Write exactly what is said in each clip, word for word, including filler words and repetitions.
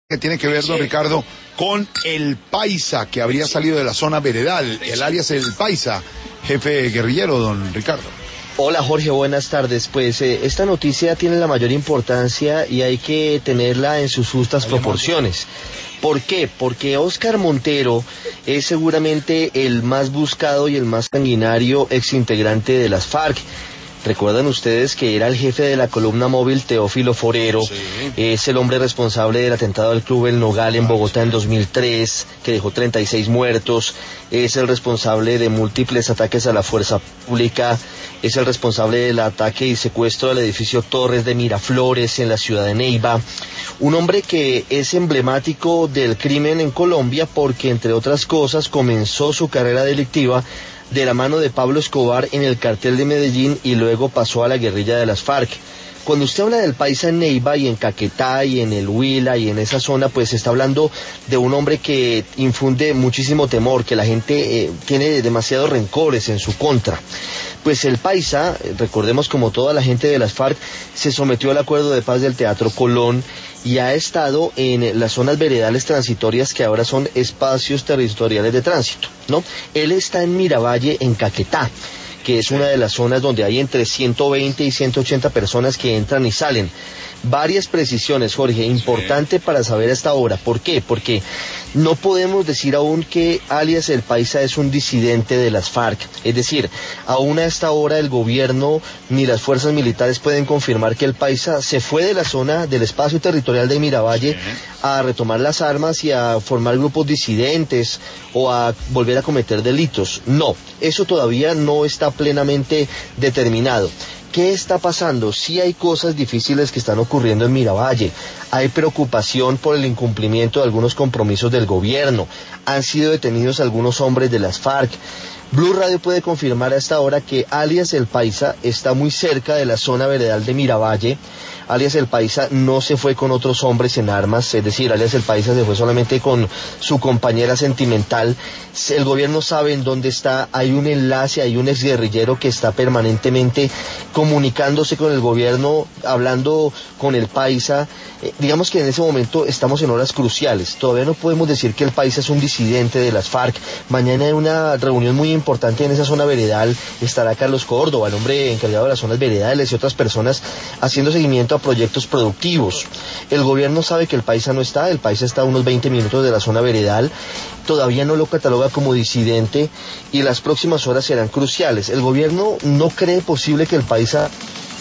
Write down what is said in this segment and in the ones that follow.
que tiene que ver, don Ricardo, con el Paisa, que habría salido de la zona veredal, el alias El Paisa, jefe guerrillero, don Ricardo. Hola Jorge, buenas tardes. Pues eh, esta noticia tiene la mayor importancia y hay que tenerla en sus justas proporciones. ¿Por qué? Porque Óscar Montero es seguramente el más buscado y el más sanguinario exintegrante de las FARC. Recuerdan ustedes que era el jefe de la columna móvil Teófilo Forero, sí. Es el hombre responsable del atentado al Club El Nogal en Bogotá en dos mil tres, que dejó treinta y seis muertos, es el responsable de múltiples ataques a la fuerza pública, es el responsable del ataque y secuestro del edificio Torres de Miraflores en la ciudad de Neiva, un hombre que es emblemático del crimen en Colombia porque, entre otras cosas, comenzó su carrera delictiva de la mano de Pablo Escobar en el cartel de Medellín y luego pasó a la guerrilla de las FARC. Cuando usted habla del Paisa en Neiva y en Caquetá y en el Huila y en esa zona, pues está hablando de un hombre que infunde muchísimo temor, que la gente eh, tiene demasiados rencores en su contra. Pues el Paisa, recordemos como toda la gente de las FARC, se sometió al acuerdo de paz del Teatro Colón y ha estado en las zonas veredales transitorias que ahora son espacios territoriales de tránsito, ¿no? Él está en Miravalle, en Caquetá, que es una de las zonas donde hay entre ciento veinte y ciento ochenta personas que entran y salen. Varias precisiones, Jorge, importante sí. Para saber a esta hora. ¿Por qué? Porque no podemos decir aún que alias El Paisa es un disidente de las FARC. Es decir, aún a esta hora el gobierno ni las fuerzas militares pueden confirmar que El Paisa se fue de la zona del espacio territorial de Miravalle sí. a retomar las armas y a formar grupos disidentes o a volver a cometer delitos. No, eso todavía no está plenamente determinado. ¿Qué está pasando? Sí hay cosas difíciles que están ocurriendo en Miravalle. Hay preocupación por el incumplimiento de algunos compromisos del gobierno. Han sido detenidos algunos hombres de las FARC. Blue Radio puede confirmar a esta hora que alias El Paisa está muy cerca de la zona veredal de Miravalle. Alias El Paisa no se fue con otros hombres en armas, es decir, alias El Paisa se fue solamente con su compañera sentimental. El gobierno sabe en dónde está, hay un enlace, hay un exguerrillero que está permanentemente comunicándose con el gobierno, hablando con El Paisa. Eh, digamos que en ese momento estamos en horas cruciales. Todavía no podemos decir que El Paisa es un disidente de las FARC. Mañana hay una reunión muy importante en esa zona veredal. Estará Carlos Córdoba, el hombre encargado de las zonas veredales y otras personas haciendo seguimiento a proyectos productivos. El gobierno sabe que El Paisa no está, El Paisa está a unos veinte minutos de la zona veredal, todavía no lo cataloga como disidente y las próximas horas serán cruciales. El gobierno no cree posible que El Paisa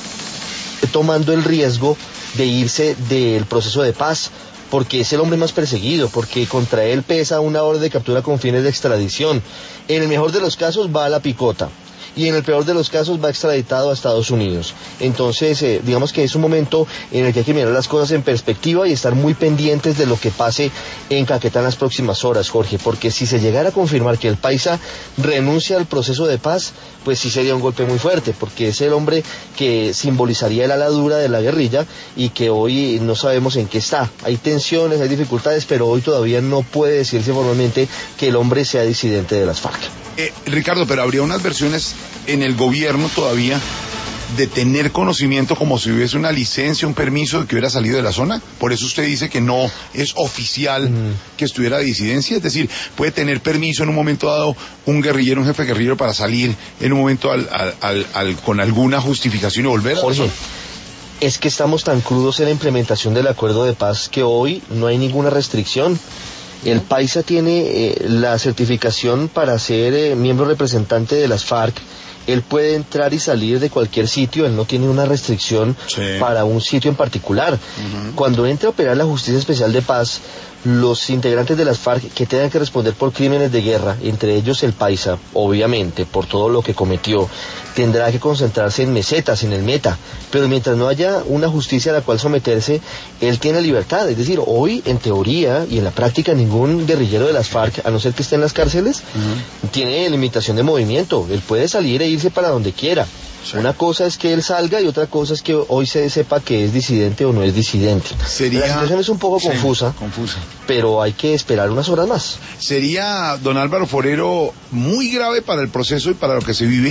esté tomando el riesgo de irse del proceso de paz, porque es el hombre más perseguido, porque contra él pesa una orden de captura con fines de extradición. En el mejor de los casos va a la picota y en el peor de los casos va extraditado a Estados Unidos. Entonces, eh, digamos que es un momento en el que hay que mirar las cosas en perspectiva y estar muy pendientes de lo que pase en Caquetá en las próximas horas, Jorge, porque si se llegara a confirmar que El Paisa renuncia al proceso de paz, pues sí sería un golpe muy fuerte, porque es el hombre que simbolizaría el ala dura de la guerrilla y que hoy no sabemos en qué está. Hay tensiones, hay dificultades, pero hoy todavía no puede decirse formalmente que el hombre sea disidente de las FARC. Eh, Ricardo, pero habría unas versiones en el gobierno todavía de tener conocimiento como si hubiese una licencia, un permiso de que hubiera salido de la zona. Por eso usted dice que no es oficial mm. que estuviera de disidencia. Es decir, puede tener permiso en un momento dado un guerrillero, un jefe guerrillero para salir en un momento al, al, al, al, con alguna justificación y volver a Jorge, la zona. Es que estamos tan crudos en la implementación del acuerdo de paz que hoy no hay ninguna restricción. El Paisa tiene eh, la certificación para ser eh, miembro representante de las FARC. Él puede entrar y salir de cualquier sitio, él no tiene una restricción sí. para un sitio en particular. Uh-huh. Cuando entre a operar la Justicia Especial de Paz, los integrantes de las FARC que tengan que responder por crímenes de guerra, entre ellos el Paisa, obviamente, por todo lo que cometió, tendrá que concentrarse en mesetas, en el meta, pero mientras no haya una justicia a la cual someterse, él tiene libertad. Es decir, hoy, en teoría y en la práctica, ningún guerrillero de las FARC, a no ser que esté en las cárceles, uh-huh. tiene limitación de movimiento. Él puede salir e irse para donde quiera. Sí. Una cosa es que él salga y otra cosa es que hoy se sepa que es disidente o no es disidente. Sería... La situación es un poco sí, confusa, confusa, pero hay que esperar unas horas más. Sería, don Álvaro Forero, muy grave para el proceso y para lo que se vive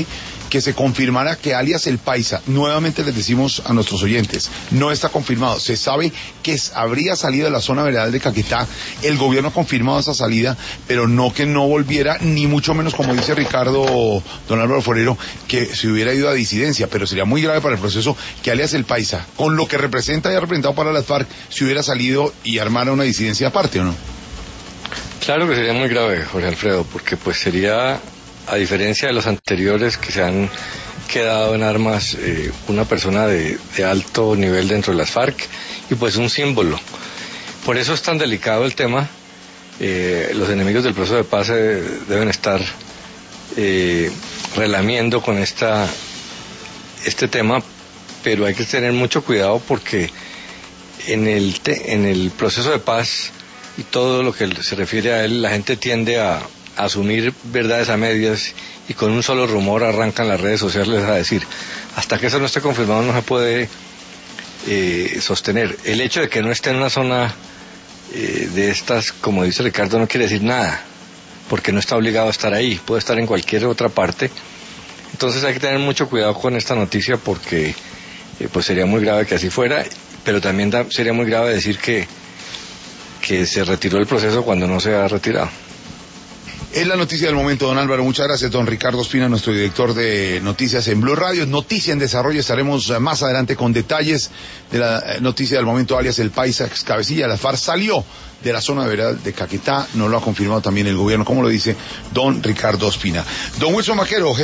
que se confirmara que alias El Paisa, nuevamente les decimos a nuestros oyentes, no está confirmado. Se sabe que es, habría salido de la zona veredal de Caquetá, el gobierno ha confirmado esa salida, pero no que no volviera, ni mucho menos, como dice Ricardo, don Álvaro Forero, que se hubiera ido a disidencia, pero sería muy grave para el proceso que alias El Paisa, con lo que representa y ha representado para las FARC, se hubiera salido y armara una disidencia aparte, ¿o no? Claro que sería muy grave, Jorge Alfredo, porque pues sería, a diferencia de los anteriores que se han quedado en armas, eh, una persona de, de alto nivel dentro de las FARC y pues un símbolo. Por eso es tan delicado el tema. Eh, los enemigos del proceso de paz eh, deben estar eh, relamiendo con esta este tema, pero hay que tener mucho cuidado porque en el te, en el proceso de paz y todo lo que se refiere a él, la gente tiende a, a asumir verdades a medias y con un solo rumor arrancan las redes sociales a decir, hasta que eso no esté confirmado no se puede eh, sostener. El hecho de que no esté en una zona eh, de estas, como dice Ricardo, no quiere decir nada, porque no está obligado a estar ahí, puede estar en cualquier otra parte. Entonces hay que tener mucho cuidado con esta noticia porque eh, pues sería muy grave que así fuera, pero también da, sería muy grave decir que que se retiró el proceso cuando no se ha retirado. Es la noticia del momento, don Álvaro. Muchas gracias, don Ricardo Ospina, nuestro director de noticias en Blue Radio. Noticia en desarrollo, estaremos más adelante con detalles de la noticia del momento, alias El Paisa, ex cabecilla de la FARC, salió de la zona de veredal de Caquetá, no lo ha confirmado también el gobierno, como lo dice don Ricardo Ospina. Don Wilson Maquero,